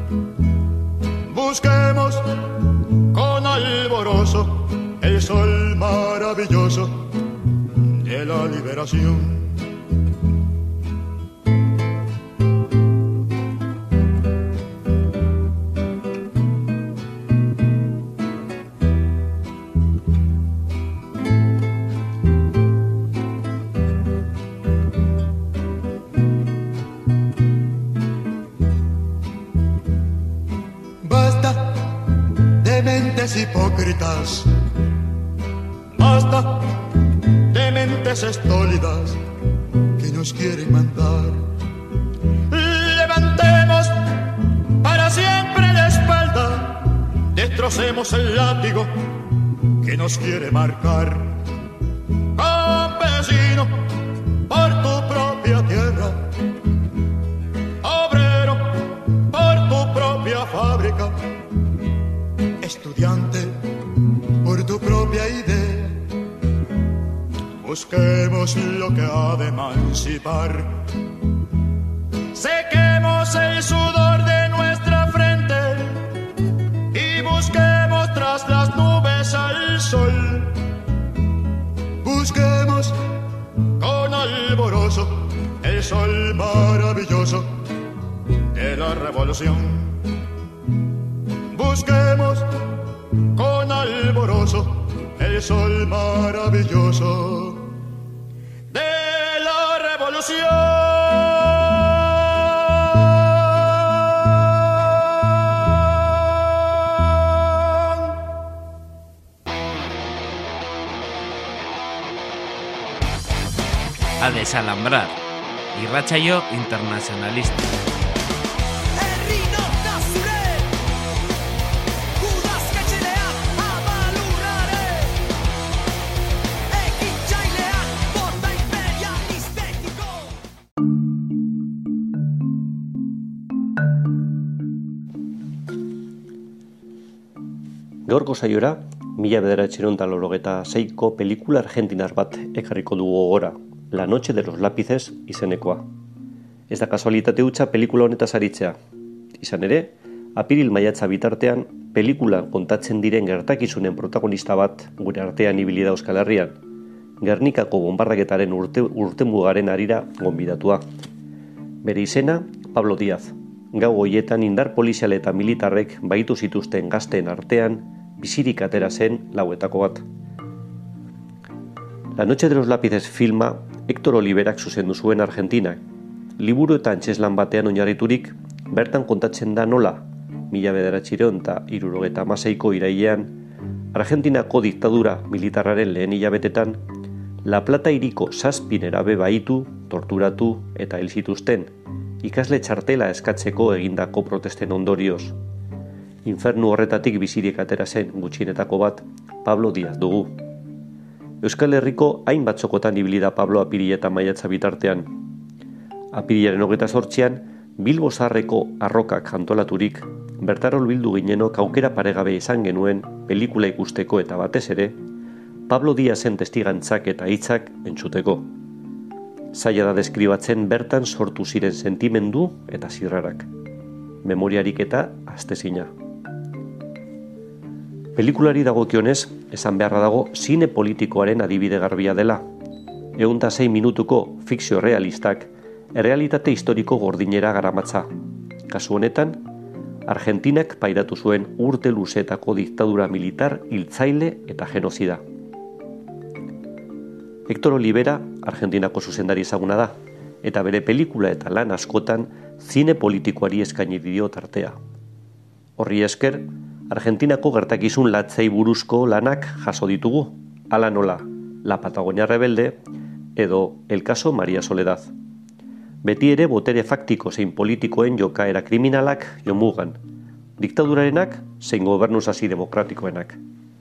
Busquemos con alborozo el sol maravilloso de la liberación. Hipócritas, basta de mentes estólidas que nos quieren mandar. Levantemos para siempre la espalda, destrocemos el látigo que nos quiere marcar. Campesino, por tu propia tierra, obrero, por tu propia fábrica, estudiante, por tu propia idea. Busquemos lo que ha de emancipar. Sequemos el sudor de nuestra frente y busquemos tras las nubes al sol. Busquemos con alborozo el sol maravilloso de la revolución. Busquemos con alborozo el sol maravilloso de la revolución. A desalambrar, irratsaio internacionalista. Gaurko saiora, mila bederatziehun eta laurogeita seiko pelikula argentinar bat ekarriko dugu gogora, La noche de los lápices izenekoa. Ez da kasualitate hutsa pelikula honetaz aritzea. Izan ere, apiril maiatza bitartean, pelikula kontatzen diren gertakizunen protagonista bat gure artean ibili da Euskal Herrian, Gernikako bonbardaketaren urte, urtemugaren harira gonbidatua. Bere izena, Pablo Díaz. Gau hoietan indar polizial eta militarrek baitu zituzten gazteen artean, bizirik atera zen lauetako bat. La noche de los lápices filma Héctor Oliverak zuzendu zuen Argentinak. Liburu eta antzeslan batean oinarriturik, bertan kontatzen da nola, mila bederatziehun eta hirurogeita hamaseiko irailean, Argentinako diktadura militarraren lehen hilabetetan, La Plata hiriko zazpi nerabe baitu, torturatu eta hil zituzten, ikasle txartela eskatzeko egindako protesten ondorioz. Infernu horretatik bizirik atera zen gutxienetako bat Pablo Díaz dugu. Euskal Herriko hainbat txokotan ibili da Pablo apirila eta maiatza bitartean. Apirilaren hogeita zortzian, Bilbo Zaharreko arrokak antolaturik, bertara bildu ginenok aukera paregabe izan genuen pelikula ikusteko eta batez ere, Pablo Díazen testigantzak eta hitzak entzuteko. Zaila da deskribatzen bertan sortu ziren sentimendu eta zirrarak. Memoriarik eta astezina. Pelikulari dagokionez, esan beharra dago zine politikoaren adibide garbia dela. Ehun eta sei minutuko fikzio realistak errealitate historiko gordinera garamatza. Kasu honetan, Argentinak pairatu zuen urte luzetako diktadura militar hiltzaile eta genozida. Héctor Olivera, Argentinako zuzendari ezaguna da, eta bere pelikula eta lan askotan zine politikoari eskaini dio tartea. Horri esker, Argentinako gertakizun latzei buruzko lanak jaso ditugu, hala nola, La Patagonia Rebelde edo El caso María Soledad. Beti ere botere faktiko zein politikoen jokaera kriminalak jomugan, diktadurarenak zein gobernu sasi demokratikoenak.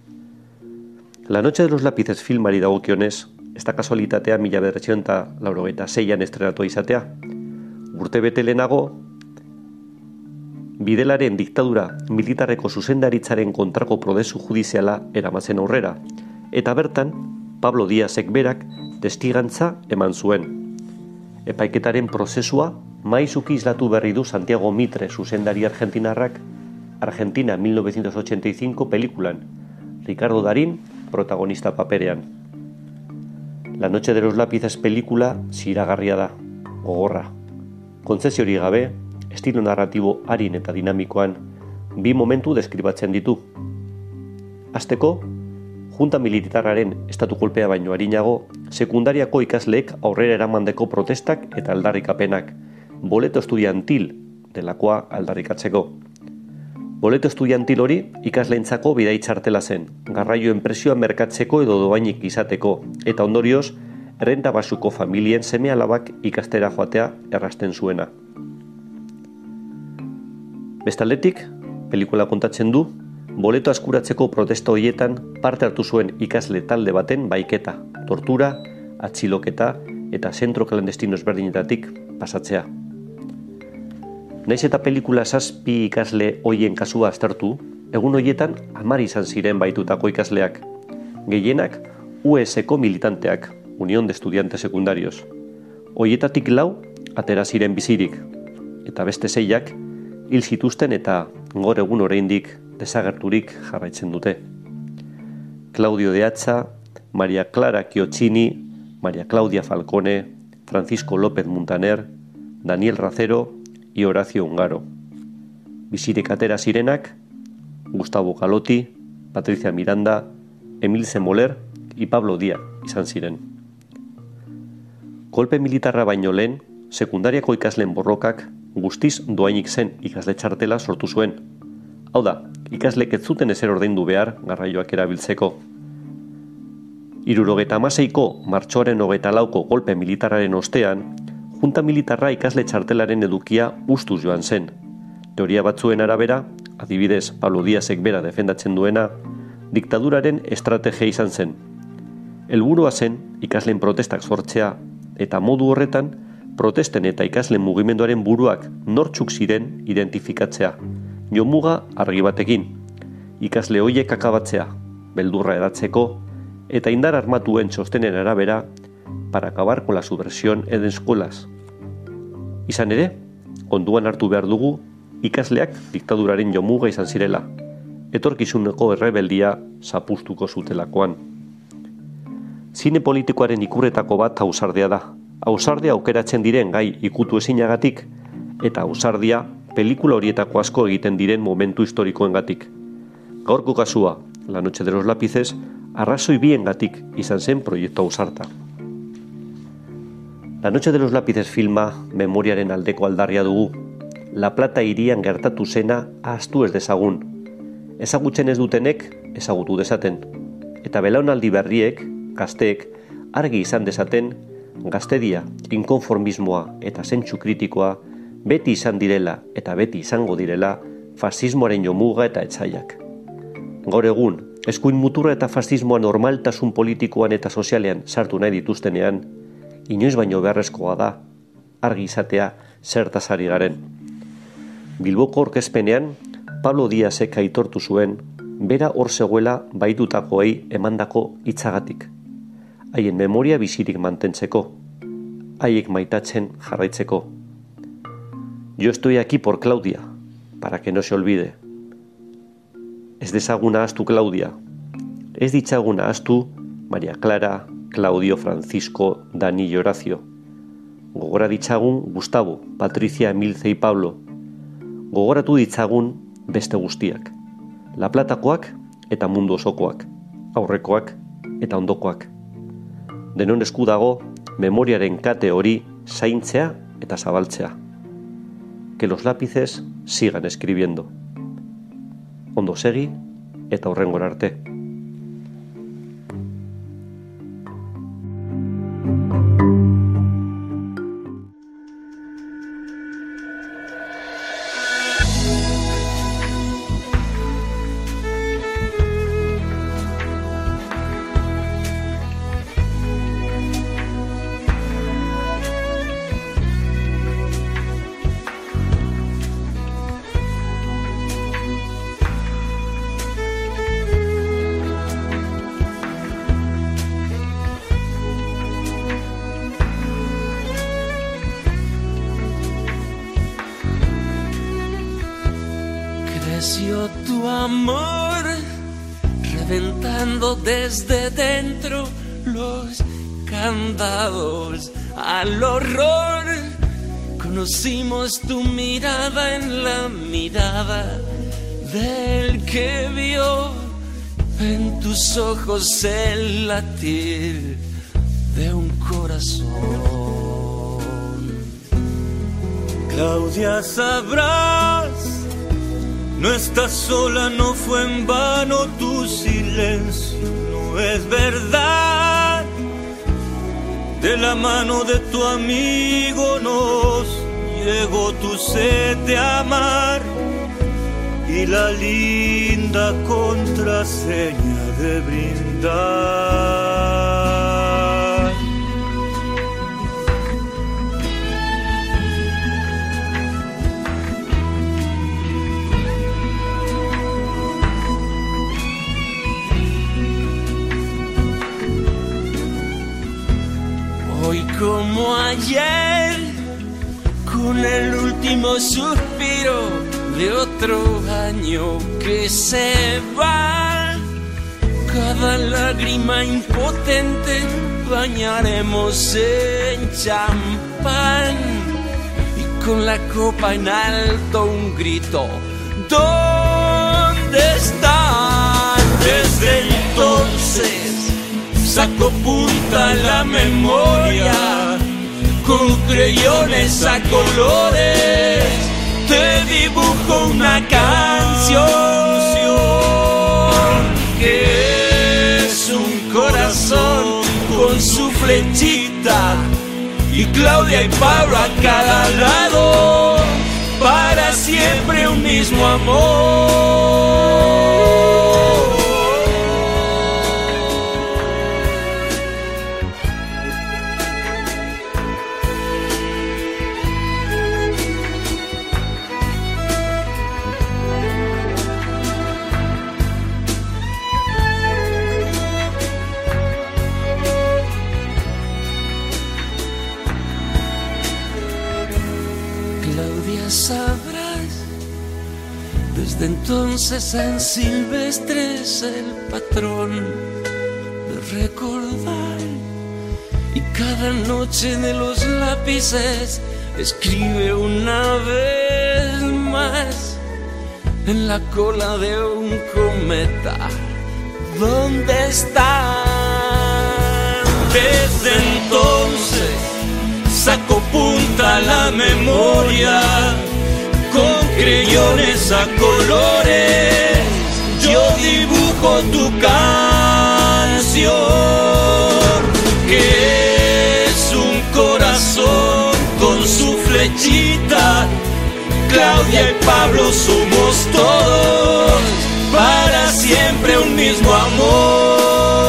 La noche de los lápices filmari dagokionez, ez da kasualitatea mila bederatziehun eta laurogeita seian estrenatua izatea. Urte bete lehenago, Bidelaren diktadura militarreko zuzendaritzaren kontrako prozesu judiziala eramazen aurrera, eta bertan Pablo Díazek berak testigantza eman zuen. Epaiketaren prozesua maizuki islatu berri du Santiago Mitre zuzendari argentinarrak Argentina mil novecientos ochenta y cinco pelikulan, Ricardo Darín protagonista paperean. La noche de los lápices pelikula ziragarria da, gogorra. Kontzesiorik gabe, estilo narratibo arin eta dinamikoan, bi momentu deskribatzen ditu. Hasteko, junta militarraren estatu kolpea baino arinago, sekundariako ikasleek aurrera eramandeko protestak eta aldarrikapenak, boleto estudiantil delakoa aldarrikatzeko. Boleto estudiantil hori ikasleentzako bidaitxartela zen, garraioen presioa merkatzeko edo doainik izateko, eta ondorioz, errenta basuko familien seme-alabak ikastera joatea errasten zuena. Bestaldetik, pelikula kontatzen du, boleto askuratzeko protesta horietan parte hartu zuen ikasle talde baten baiketa, tortura, atxiloketa eta zentro klandestino ezberdinetatik pasatzea. Naiz eta pelikula zazpi ikasle hoien kasua aztertu, egun horietan hamar izan ziren baitutako ikasleak. Gehienak U S ko militanteak, Unión de Estudiantes Secundarios. Hoietatik lau atera ziren bizirik, eta beste seiak hil zituzten eta gaur egun oraindik desagerturik jarraitzen dute. Claudio de Hacha, María Clara Chioccini, María Claudia Falcone, Francisco López Muntaner, Daniel Racero y Horacio Ungaro. Bizirik atera zirenak, Gustavo Galotti, Patricia Miranda, Emil Semoler y Pablo Díaz izan ziren. Kolpe militarra baino lehen, sekundariako ikasleen borrokak guztiz doainik zen ikasle txartela sortu zuen. Hau da, ikaslek ez zuten ezer ordaindu behar garraioak erabiltzeko. Hirurogeita hamaseiko martxoaren hogeita lauko kolpe militarraren ostean, junta militarra ikasle txartelaren edukia ustuz joan zen. Teoria batzuen arabera, adibidez Pablo Díazek bera defendatzen duena, diktaduraren estrategia izan zen. Helburua zen ikasleen protestak sortzea eta modu horretan protesten eta ikasleen mugimenduaren buruak nortzuk ziren identifikatzea. Jomuga argi batekin, ikasle hoiek akabatzea, beldurra edatzeko eta indar armatuen txostenen arabera para acabar con la subversión en escuelas. Izan ere, konduan hartu behar dugu ikasleak diktaduraren jomuga izan zirela, etorkizuneko errebeldia zapuztuko zutelakoan. Zine politikoaren ikurretako bat ausardea da. Ausardia aukeratzen diren gai ikutu ezinagatik eta ausardia pelikula horietako asko egiten diren momentu historikoengatik. Gaurko kasua, La noche de los lápices, arrazoi biengatik izan zen proiektu ausarta. La noche de los lápices filma memoriaren aldeko aldarria dugu. La Plata hirian gertatu zena ahaztu ez dezagun. Ezagutzen ez dutenek ezagutu dezaten. Eta belaunaldi berriek, gazteek, argi izan dezaten, gaztedia, inkonformismoa eta zentsu kritikoa beti izan direla eta beti izango direla fasismoaren jomuga eta etsaiak. Gaur egun, eskuin muturra eta fasismoa normaltasun politikoan eta sozialean sartu nahi dituztenean, inoiz baino beharrezkoa da, argi izatea zertaz ari garen. Bilboko aurkezpenean, Pablo Díazek aitortu zuen, bera hor zegoela baitutakoei emandako hitzagatik. Haien memoria bizirik mantentzeko, haiek maitatzen jarraitzeko. Yo estoy aquí por Claudia, para que no se olvide. Ez dezaguna ahaztu Claudia, ez ditzaguna ahaztu María Clara, Claudio, Francisco, Dani y Horacio. Gogora ditzagun Gustavo, Patricia, Emilce y Pablo. Gogoratu ditzagun beste guztiak. La Platakoak eta mundu osokoak, aurrekoak eta ondokoak. Denon esku dago memoriaren kate hori zaintzea eta zabaltzea. Que los lápices sigan escribiendo. Ondo segi eta hurrengora arte. nació tu amor, reventando desde dentro los candados al horror. Conocimos tu mirada en la mirada del que vio en tus ojos el latir de un corazón. Claudia, sabrás, no estás sola, no fue en vano tu silencio, no es verdad. De la mano de tu amigo nos llegó tu sed de amar y la linda contraseña de brindar. Hoy como ayer, con el último suspiro de otro año que se va, cada lágrima impotente bañaremos en champán y con la copa en alto un grito: ¿dónde están? Desde entonces saco punta en la memoria, con creyones a colores te dibujo una canción que es un corazón con su flechita y Claudia y Pablo a cada lado, para siempre un mismo amor. Sabrás, desde entonces en Silvestre es el patrón de recordar, y cada noche de los lápices escribe una vez más en la cola de un cometa: ¿dónde están? Desde entonces saco punta a la memoria, con creyones a colores yo dibujo tu canción, que es un corazón con su flechita. Claudia y Pablo somos todos, para siempre un mismo amor.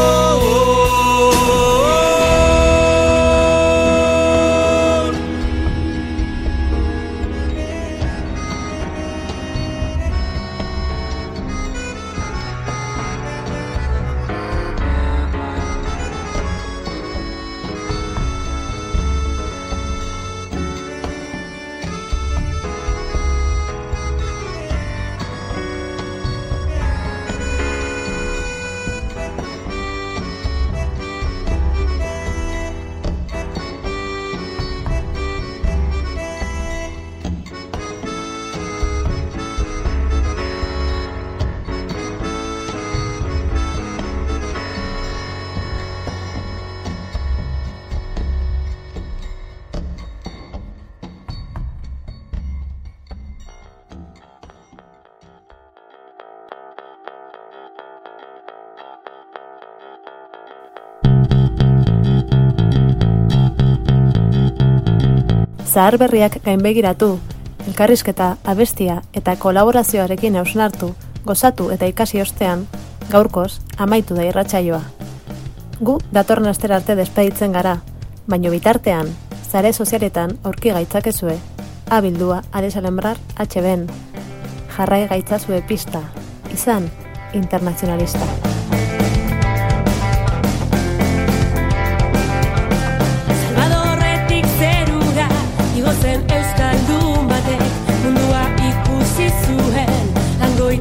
Zahar berriak gainbegiratu, elkarrizketa, abestia eta kolaborazioarekin hausnartu, gozatu eta ikasi ostean, gaurkoz amaitu da irratsaioa. Gu datorren astera arte despeditzen gara, baino bitartean, sare sozialetan aurki gaitzakezue, abildua adesalembrar H B N. Jarrai gaitzazue pista, izan internazionalista. Zen euskaldun batek mundua ikusi zuen, hango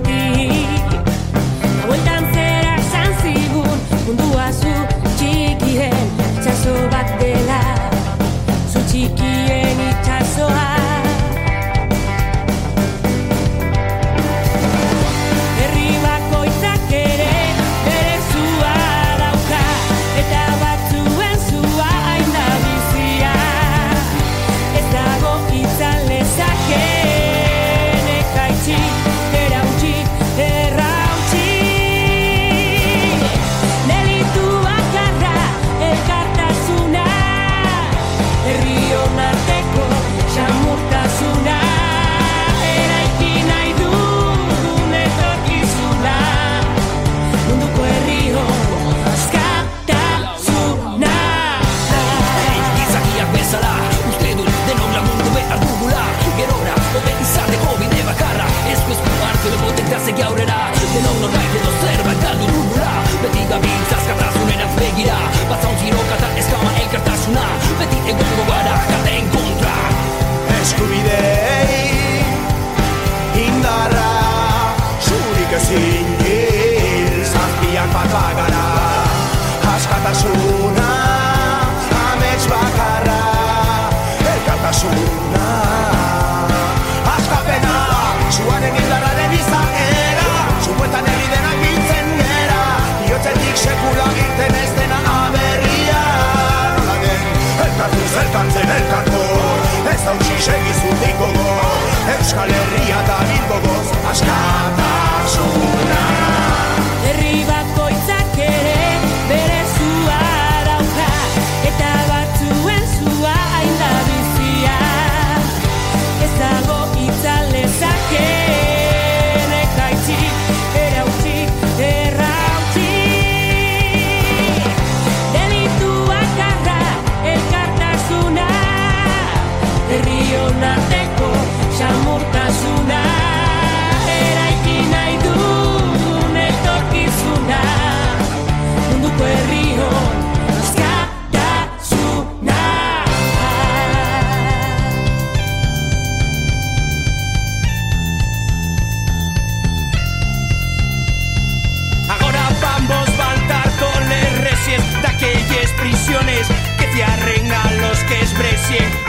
calle